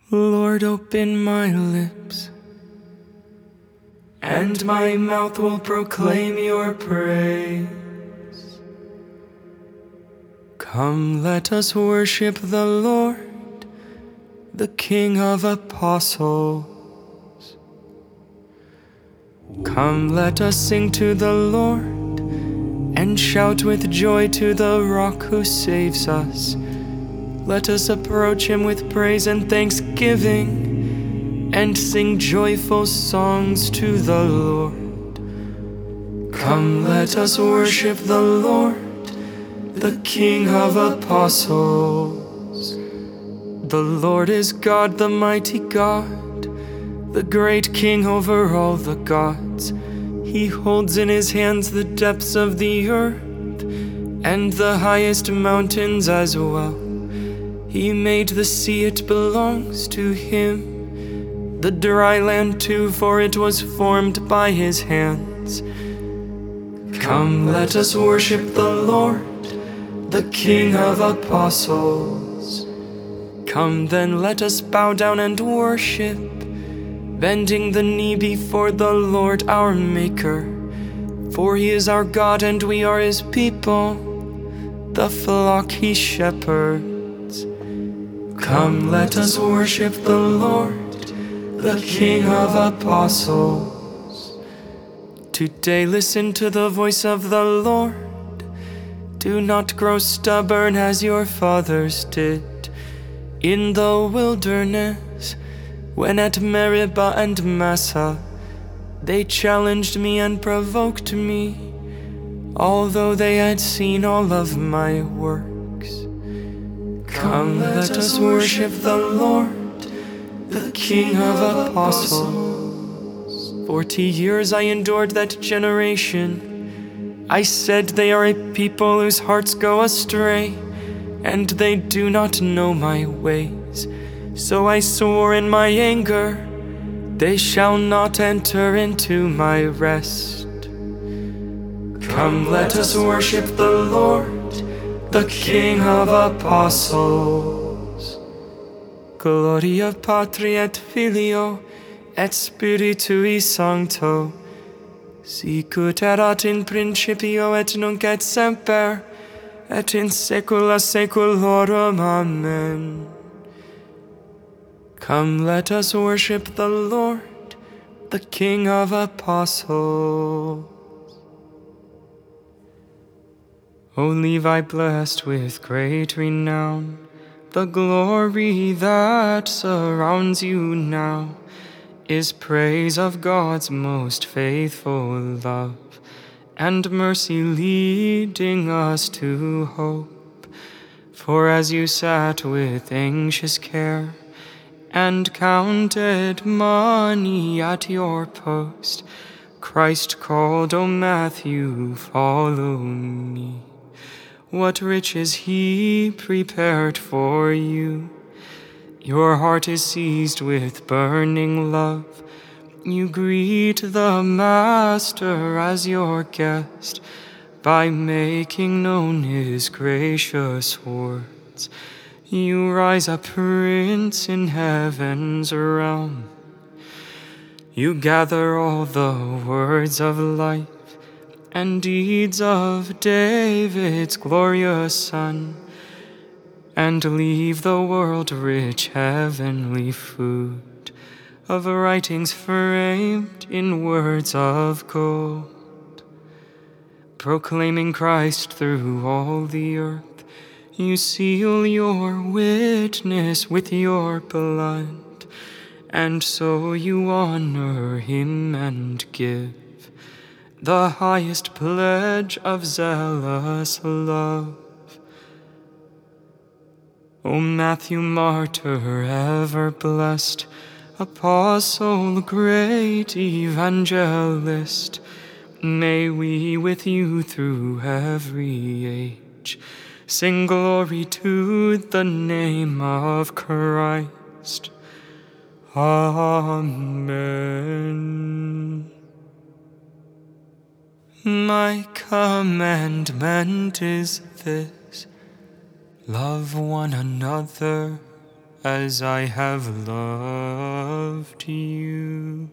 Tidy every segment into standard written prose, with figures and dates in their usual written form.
Lord, open my lips, and my mouth will proclaim your praise. Come, let us worship the Lord, the King of apostles. Come, let us sing to the Lord, and shout with joy to the rock who saves us. Let us approach him with praise and thanksgiving, and sing joyful songs to the Lord. Come, let us worship the Lord, the King of apostles. The Lord is God, the mighty God, the great King over all the gods. He holds in his hands the depths of the earth, and the highest mountains as well. He made the sea, it belongs to him, the dry land too, for it was formed by his hands. Come, let us worship the Lord, the King of apostles. Come then, let us bow down and worship, bending the knee before the Lord our Maker. For he is our God and we are his people, the flock he shepherds. Come, let us worship the Lord, the King of apostles. Today listen to the voice of the Lord. Do not grow stubborn as your fathers did in the wilderness, when at Meribah and Massah they challenged me and provoked me, although they had seen all of my works. Come, let us worship the Lord, the King of apostles. 40 years I endured that generation. I said, they are a people whose hearts go astray, and they do not know my ways. So I swore in my anger, they shall not enter into my rest. Come, let us worship the Lord, the King of apostles. Gloria Patri et Filio et Spiritui Sancto, sicut erat in principio et nunc et semper, et in saecula saeculorum. Amen. Come, let us worship the Lord, the King of apostles. O Levi, blessed with great renown, the glory that surrounds you now is praise of God's most faithful love and mercy, leading us to hope. For as you sat with anxious care and counted money at your post, Christ called, O Matthew, follow me. What riches he prepared for you. Your heart is seized with burning love. You greet the Master as your guest by making known his gracious words. You rise a prince in heaven's realm. You gather all the words of life and deeds of David's glorious Son, and leave the world rich heavenly food of writings framed in words of gold. Proclaiming Christ through all the earth, you seal your witness with your blood, and so you honor him and give the highest pledge of zealous love. O Matthew, martyr ever blessed, apostle, great evangelist, may we with you through every age sing glory to the name of Christ. Amen. My commandment is this: love one another as I have loved you.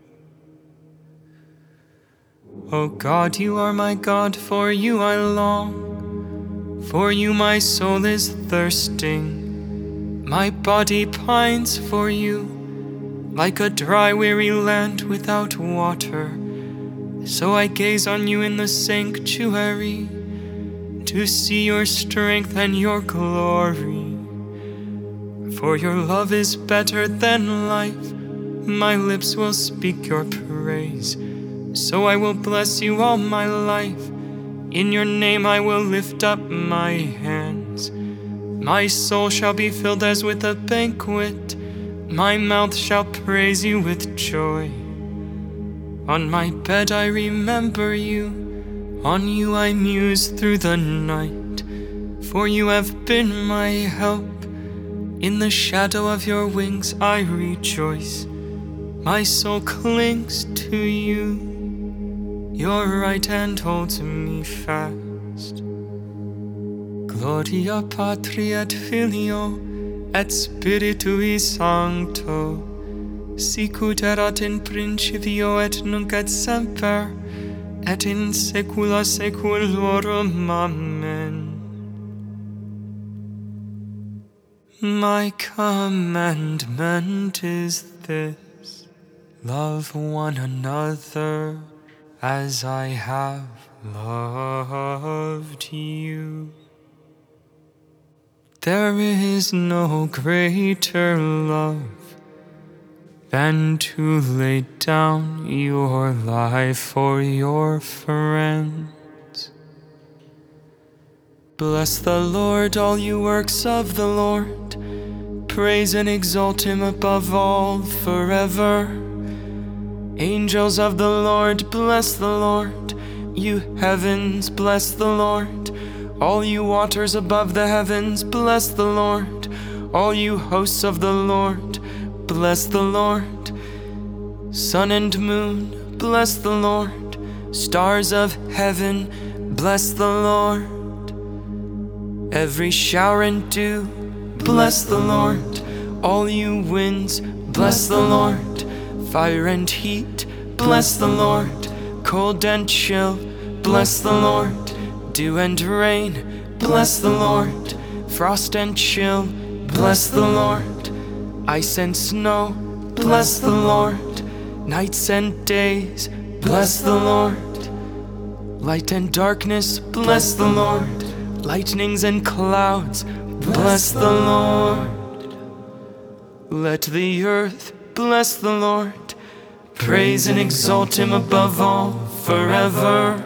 O God, you are my God, for you I long. For you my soul is thirsting, my body pines for you. Like a dry, weary land without water, so I gaze on you in the sanctuary, to see your strength and your glory. For your love is better than life, my lips will speak your praise. So I will bless you all my life, in your name I will lift up my hands. My soul shall be filled as with a banquet, my mouth shall praise you with joy. On my bed I remember you, on you I muse through the night. For you have been my help, in the shadow of your wings I rejoice. My soul clings to you, your right hand holds me fast. Gloria Patri et Filio et Spiritui Sancto, sicut erat in principio et nunc et semper, et in saecula saeculorum. Amen. My commandment is this: love one another as I have loved you. There is no greater love than to lay down your life for your friends. Bless the Lord, all you works of the Lord. Praise and exalt him above all forever. Angels of the Lord, bless the Lord. You heavens, bless the Lord. All you waters above the heavens, bless the Lord. All you hosts of the Lord, bless the Lord. Sun and moon, bless the Lord. Stars of heaven, bless the Lord. Every shower and dew, bless the Lord. All you winds, bless the Lord. Fire and heat, bless the Lord. Cold and chill, bless the Lord. Dew and rain, bless the Lord. Frost and chill, bless the Lord. Ice and snow, bless the Lord. Nights and days, bless the Lord. Light and darkness, bless the Lord. Lightnings and clouds, bless the Lord. Let the earth bless the Lord. Praise and exalt him above all forever.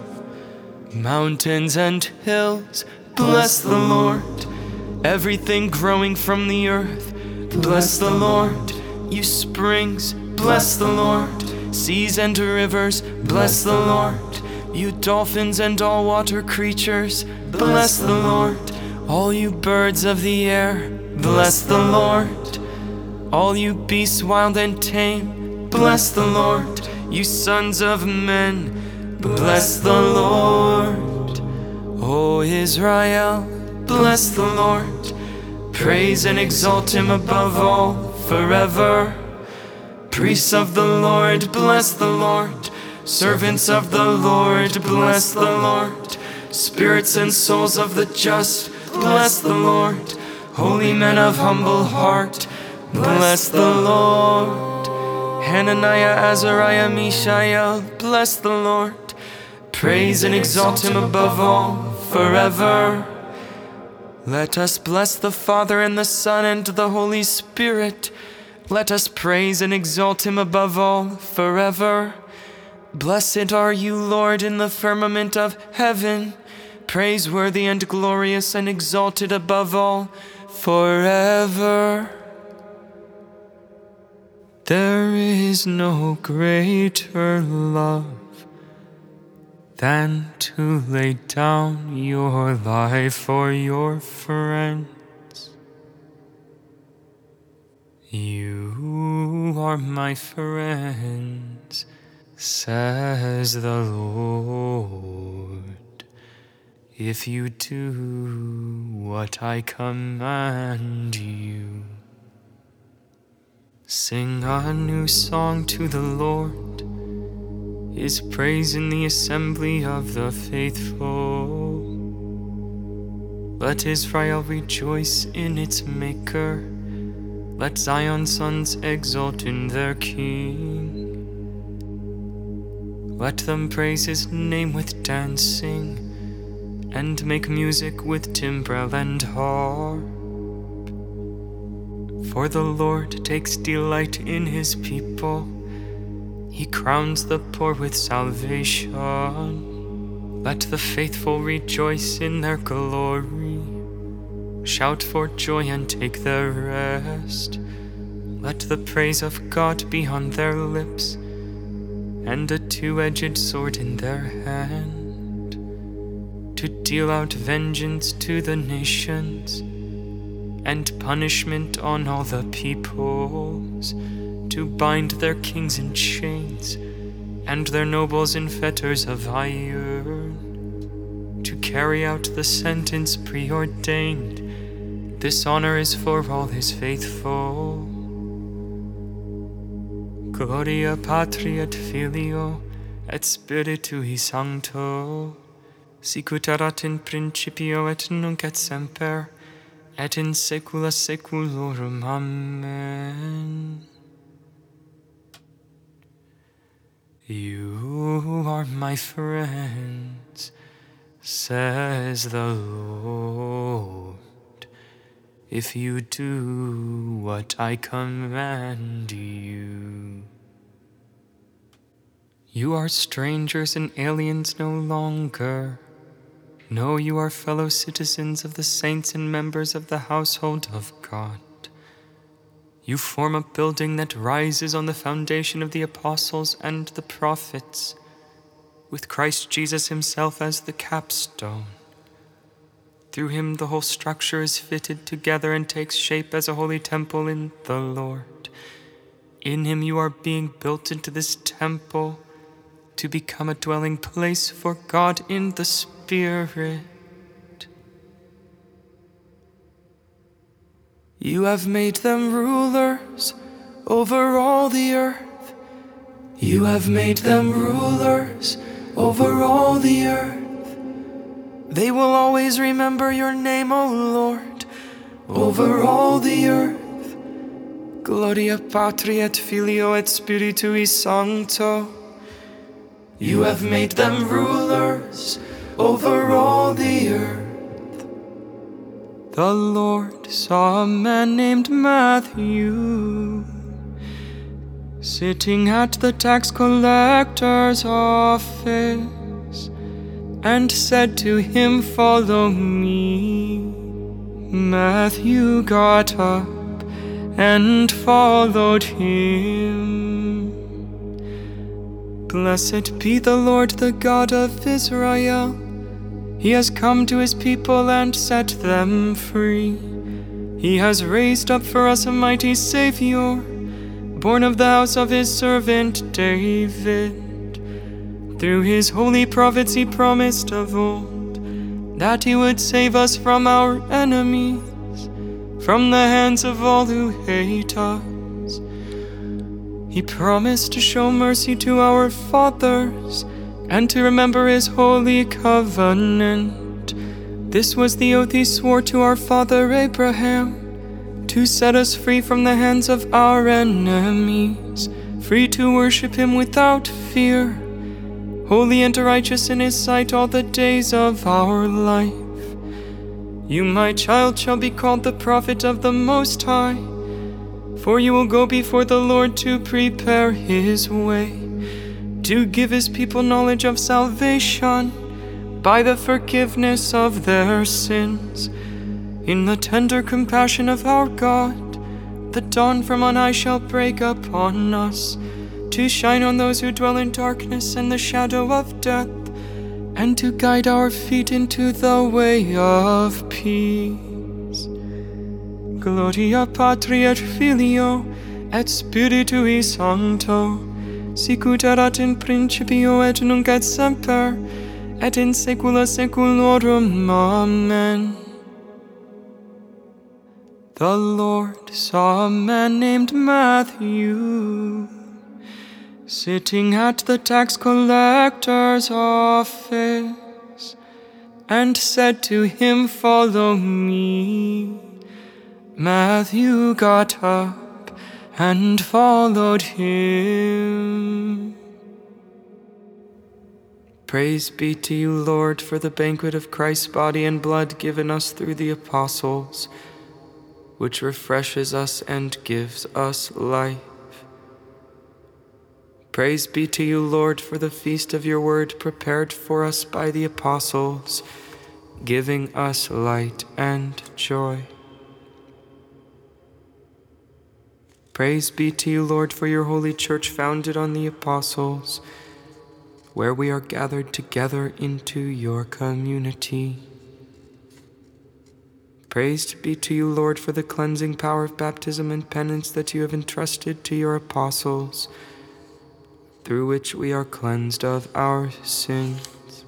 Mountains and hills, bless the Lord. Everything growing from the earth, bless the Lord. You springs, bless the Lord. Seas and rivers, bless the Lord. You dolphins and all water creatures, bless the Lord. All you birds of the air, bless the Lord. All you beasts wild and tame, bless the Lord. You sons of men, bless the Lord. O Israel, bless the Lord. Praise and exalt him above all forever. Priests of the Lord, bless the Lord. Servants of the Lord, bless the Lord. Spirits and souls of the just, bless the Lord. Holy men of humble heart, bless the Lord. Hananiah, Azariah, Mishael, bless the Lord. Praise and exalt him above all forever. Let us bless the Father and the Son and the Holy Spirit. Let us praise and exalt him above all forever. Blessed are you, Lord, in the firmament of heaven, praiseworthy and glorious and exalted above all forever. There is no greater love than to lay down your life for your friends. You are my friends, says the Lord, if you do what I command you. Sing a new song to the Lord, His praise in the assembly of the faithful. Let Israel rejoice in its Maker, let Zion's sons exult in their King. Let them praise His name with dancing, and make music with timbrel and harp. For the Lord takes delight in His people, He crowns the poor with salvation. Let the faithful rejoice in their glory, shout for joy and take their rest. Let the praise of God be on their lips, and a two-edged sword in their hand, to deal out vengeance to the nations, and punishment on all the peoples, to bind their kings in chains, and their nobles in fetters of iron, to carry out the sentence preordained. This honor is for all His faithful. Gloria Patri et Filio et Spiritui Sancto, sicut erat in principio et nunc et semper, et in saecula saeculorum. Amen. You are my friends, says the Lord, if you do what I command you. You are strangers and aliens no longer. No, you are fellow citizens of the saints and members of the household of God. You form a building that rises on the foundation of the apostles and the prophets, with Christ Jesus Himself as the capstone. Through Him the whole structure is fitted together and takes shape as a holy temple in the Lord. In Him you are being built into this temple to become a dwelling place for God in the Spirit. You have made them rulers over all the earth. You have made them rulers over all the earth. They will always remember your name, O Lord, over all the earth. Gloria Patri et Filio et Spiritui Sancto. You have made them rulers over all the earth. The Lord saw a man named Matthew sitting at the tax collector's office, and said to him, "Follow me." Matthew got up and followed him. Blessed be the Lord, the God of Israel. He has come to His people and set them free. He has raised up for us a mighty Savior, born of the house of His servant David. Through His holy prophets He promised of old that He would save us from our enemies, from the hands of all who hate us. He promised to show mercy to our fathers and to remember His holy covenant. This was the oath He swore to our father Abraham, to set us free from the hands of our enemies, free to worship Him without fear, holy and righteous in His sight all the days of our life. You, my child, shall be called the prophet of the Most High, for you will go before the Lord to prepare His way, to give His people knowledge of salvation by the forgiveness of their sins. In the tender compassion of our God, the dawn from on high shall break upon us, to shine on those who dwell in darkness and the shadow of death, and to guide our feet into the way of peace. Gloria Patri et Filio et Spiritui Sancto, sicut erat in principio et nunc et semper, et in saecula saeculorum. Amen. The Lord saw a man named Matthew sitting at the tax collector's office, and said to him, "Follow me." Matthew got up and followed him. Praise be to you, Lord, for the banquet of Christ's body and blood given us through the apostles, which refreshes us and gives us life. Praise be to you, Lord, for the feast of your word prepared for us by the apostles, giving us light and joy. Praise be to you, Lord, for your holy church founded on the apostles, where we are gathered together into your community. Praise be to you, Lord, for the cleansing power of baptism and penance that you have entrusted to your apostles, through which we are cleansed of our sins.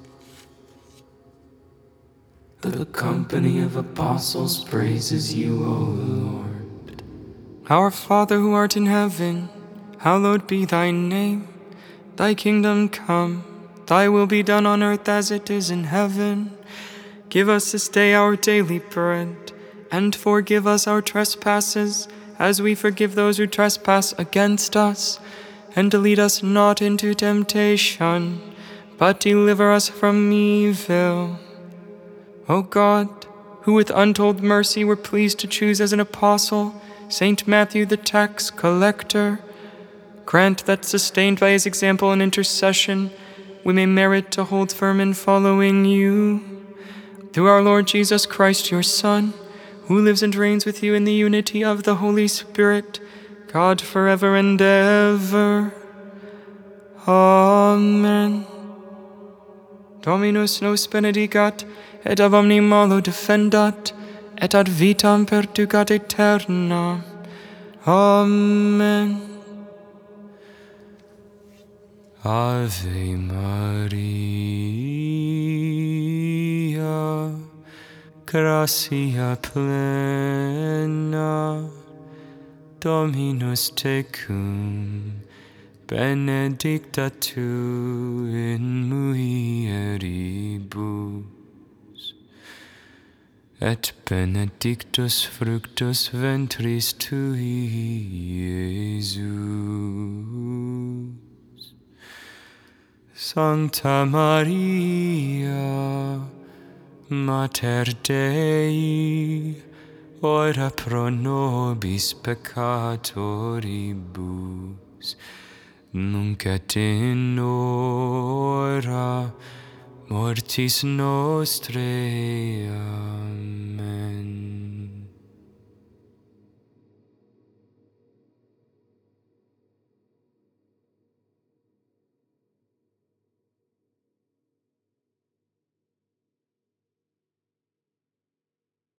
The company of apostles praises you, O Lord. Our Father who art in heaven, hallowed be thy name. Thy kingdom come, thy will be done on earth as it is in heaven. Give us this day our daily bread, and forgive us our trespasses, as we forgive those who trespass against us. And lead us not into temptation, but deliver us from evil. O God, who with untold mercy were pleased to choose as an apostle Saint Matthew the tax collector, grant that, sustained by his example and intercession, we may merit to hold firm in following you. Through our Lord Jesus Christ, your Son, who lives and reigns with you in the unity of the Holy Spirit, God forever and ever. Amen. Dominus nos benedicat, et ab omni malo defendat, et ad vitam perducat aeternam. Amen. Ave Maria, gratia plena, Dominus tecum, benedicta tu in mulieribus, et benedictus fructus ventris tui, Iesus. Sancta Maria, Mater Dei, ora pro nobis peccatoribus, nunc et in hora mortis nostrae. Amen.